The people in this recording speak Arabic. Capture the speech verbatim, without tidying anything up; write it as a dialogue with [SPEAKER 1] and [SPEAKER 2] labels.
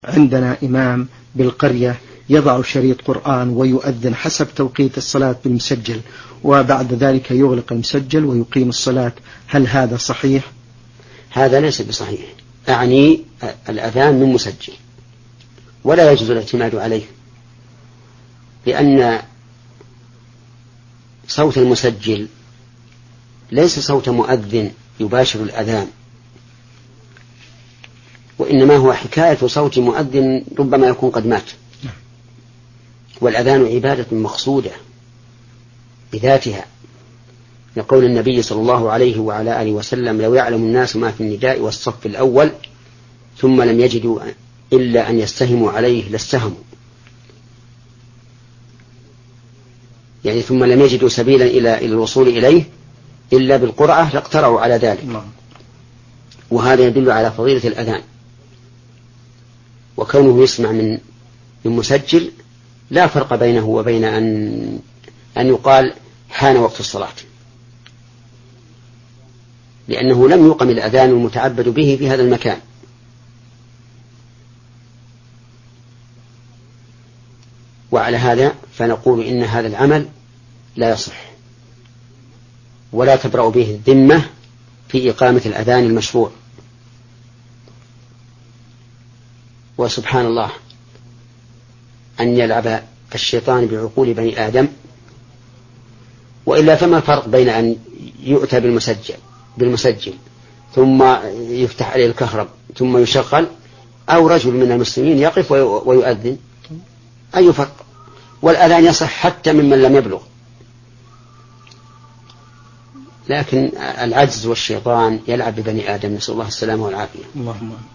[SPEAKER 1] عندنا إمام بالقرية يضع شريط قرآن ويؤذن حسب توقيت الصلاة بالمسجل، وبعد ذلك يغلق المسجل ويقيم الصلاة، هل هذا صحيح؟
[SPEAKER 2] هذا ليس بصحيح، أعني الأذان من مسجل، ولا يجوز الاعتماد عليه، لأن صوت المسجل ليس صوت مؤذن يباشر الأذان، وإنما هو حكاية صوت مؤذن ربما يكون قد مات. والأذان عبادة مقصودة بذاتها، لقول النبي صلى الله عليه وعلى آله وسلم: لو يعلم الناس ما في النداء والصف الأول ثم لم يجدوا إلا أن يستهموا عليه لاستهموا، يعني ثم لم يجدوا سبيلا إلى الوصول إليه إلا بالقرعة لاقترعوا على ذلك. وهذا يدل على فضيلة الأذان، وكونه يسمع من من مسجل لا فرق بينه وبين أن أن يقال حان وقت الصلاة، لأنه لم يقم الأذان المتعبد به في هذا المكان. وعلى هذا فنقول إن هذا العمل لا يصح، ولا تبرأ به الذمة في إقامة الأذان المشروع. وسبحان الله أن يلعب الشيطان بعقول بني آدم، وإلا فما الفرق بين أن يؤتى بالمسجل بالمسجل ثم يفتح عليه الكهرب ثم يشغل، أو رجل من المسلمين يقف ويؤذن؟ أي فرق؟ والأذان يصح حتى ممن لم يبلغ، لكن العجز والشيطان يلعب ببني آدم، نسأل الله السلامة والعافية.
[SPEAKER 1] اللهم